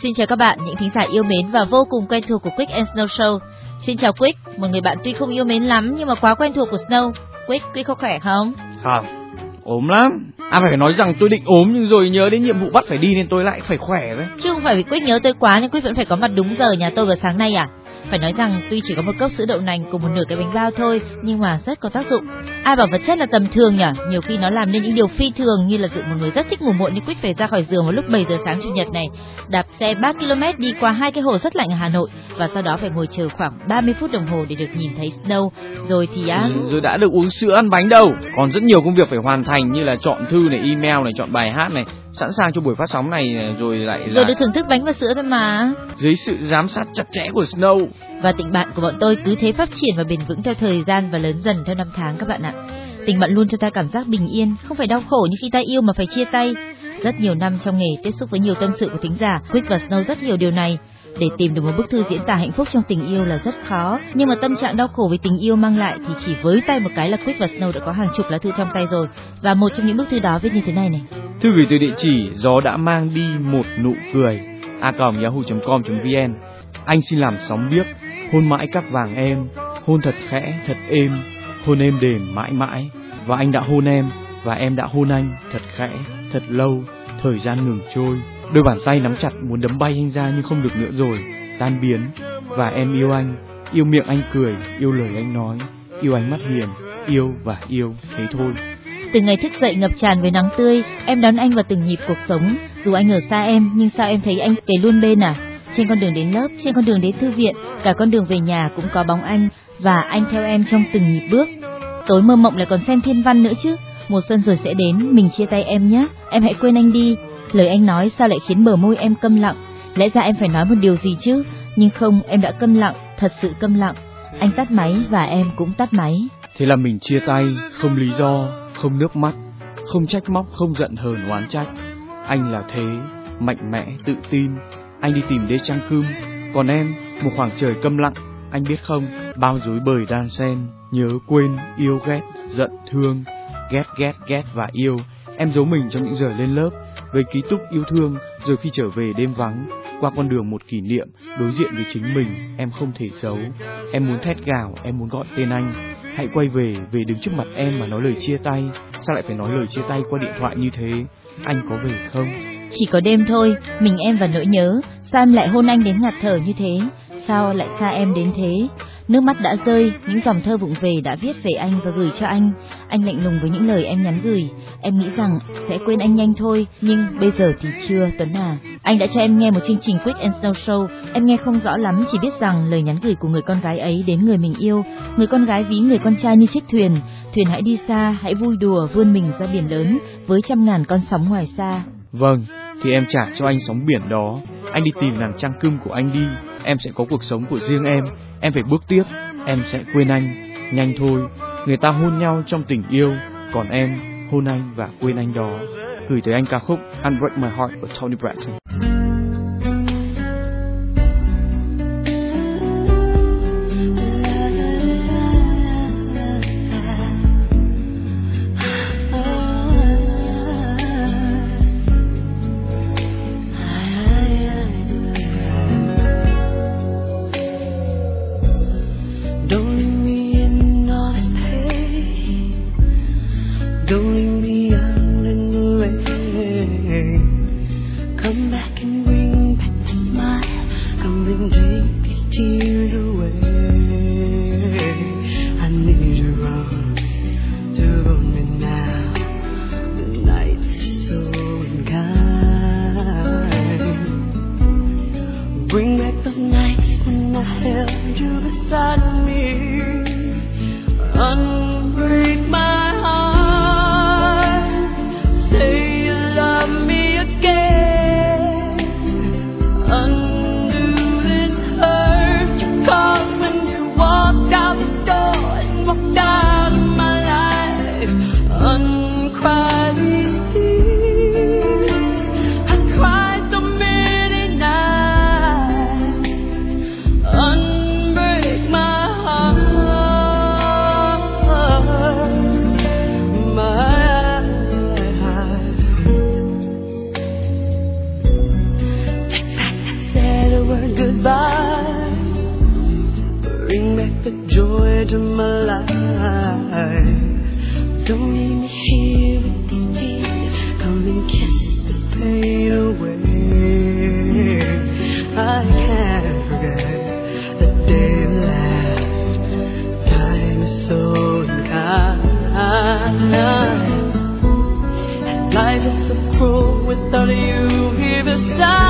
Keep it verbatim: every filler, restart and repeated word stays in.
Xin chào các bạn, những thính giả yêu mến và vô cùng quen thuộc của Quick and Snow Show. Xin chào Quick, một người bạn tuy không yêu mến lắm nhưng mà quá quen thuộc của Snow. Quick, Quick có khỏe không? Không, ốm lắm. À phải nói rằng tôi định ốm nhưng rồi nhớ đến nhiệm vụ bắt phải đi nên tôi lại phải khỏe đấy. Chứ không phải vì Quick nhớ tôi quá nhưng Quick vẫn phải có mặt đúng giờ nhà tôi vào sáng nay à? Phải nói rằng tuy chỉ có một cốc sữa đậu nành cùng một nửa cái bánh bao thôi nhưng mà rất có tác dụng. Ai bảo vật chất là tầm thường nhỉ? Nhiều khi nó làm nên những điều phi thường, như là dụ một người rất thích ngủ muộn như Quick phải ra khỏi giường vào lúc bảy giờ sáng chủ nhật này, đạp xe ba ki lô mét đi qua hai cái hồ rất lạnh ở Hà Nội và sau đó phải ngồi chờ khoảng ba mươi phút đồng hồ để được nhìn thấy Snow. Rồi thì á, ừ, rồi đã được uống sữa ăn bánh đâu, còn rất nhiều công việc phải hoàn thành như là chọn thư này, email này, chọn bài hát này, sẵn sàng cho buổi phát sóng này, rồi lại là... rồi được thưởng thức bánh và sữa thôi mà. Dưới sự giám sát chặt chẽ của Snow. Và tình bạn của bọn tôi cứ thế phát triển và bền vững theo thời gian và lớn dần theo năm tháng các bạn ạ. Tình bạn luôn cho ta cảm giác bình yên, không phải đau khổ như khi ta yêu mà phải chia tay. Rất nhiều năm trong nghề tiếp xúc với nhiều tâm sự của thính giả, Quick và Snow rất hiểu điều này. Để tìm được một bức thư diễn tả hạnh phúc trong tình yêu là rất khó, nhưng mà tâm trạng đau khổ vì tình yêu mang lại thì chỉ với tay một cái là Quick và Snow đã có hàng chục lá thư trong tay rồi. Và một trong những bức thư đó viết như thế này này. Thư gửi từ địa chỉ gió đã mang đi một nụ cười a còng yahoo chấm com chấm vn. Anh xin làm sóng biếc, hôn mãi các vàng em, hôn thật khẽ, thật êm, hôn êm đềm mãi mãi. Và anh đã hôn em, và em đã hôn anh, thật khẽ, thật lâu, thời gian ngừng trôi. Đôi bàn tay nắm chặt muốn đấm bay anh ra nhưng không được nữa rồi, tan biến. Và em yêu anh, yêu miệng anh cười, yêu lời anh nói, yêu ánh mắt hiền, yêu và yêu, thế thôi. Từ ngày thức dậy ngập tràn với nắng tươi, em đón anh vào từng nhịp cuộc sống. Dù anh ở xa em, nhưng sao em thấy anh kề luôn bên à? Trên con đường đến lớp, trên con đường đến thư viện, cả con đường về nhà cũng có bóng anh, và anh theo em trong từng nhịp bước. Tối mơ mộng lại còn xem thiên văn nữa chứ. Mùa xuân rồi sẽ đến, mình chia tay em nhé. Em hãy quên anh đi. Lời anh nói sao lại khiến bờ môi em câm lặng? Lẽ ra em phải nói một điều gì chứ? Nhưng không, em đã câm lặng, thật sự câm lặng. Anh tắt máy và em cũng tắt máy. Thế là mình chia tay, không lý do, không nước mắt, không trách móc, không giận hờn oán trách. Anh là thế, mạnh mẽ, tự tin. Anh đi tìm đế trăng cơm, còn em một khoảng trời câm lặng. Anh biết không, bao rối bời đan xen, nhớ quên, yêu ghét, giận thương, ghét ghét ghét và yêu. Em giấu mình trong những giờ lên lớp, về ký túc yêu thương, rồi khi trở về đêm vắng, qua con đường một kỷ niệm, đối diện với chính mình, em không thể giấu. Em muốn thét gào, em muốn gọi tên anh. Hãy quay về, về đứng trước mặt em mà nói lời chia tay. Sao lại phải nói lời chia tay qua điện thoại như thế? Anh có về không? Chỉ có đêm thôi, mình em và nỗi nhớ. Sao em lại hôn anh đến ngạt thở như thế? Sao lại xa em đến thế? Nước mắt đã rơi, những dòng thơ vụng về đã viết về anh và gửi cho anh. Anh lạnh lùng với những lời em nhắn gửi. Em nghĩ rằng sẽ quên anh nhanh thôi, nhưng bây giờ thì chưa, Tuấn à. Anh đã cho em nghe một chương trình Quick and Snow Show. Em nghe không rõ lắm, chỉ biết rằng lời nhắn gửi của người con gái ấy đến người mình yêu. Người con gái ví người con trai như chiếc thuyền. Thuyền hãy đi xa, hãy vui đùa, vươn mình ra biển lớn với trăm ngàn con sóng ngoài xa. Vâng, thì em trả cho anh sóng biển đó. Anh đi tìm nàng trăng cưng của anh đi. Em sẽ có cuộc sống của riêng em. Em phải bước tiếp. Em sẽ quên anh. Nhanh thôi. Người ta hôn nhau trong tình yêu, còn em hôn anh và quên anh đó. Gửi tới anh ca khúc Unbreak My Heart của Tony Braxton. Bring back those nights when I held you beside me. Unbreak my heart. Say you love me again. edge of my life. Don't leave me here with these tears. Come and kiss this pain away. I can't forget the day we laughed. Time is so unkind. And life is so cruel without you here beside.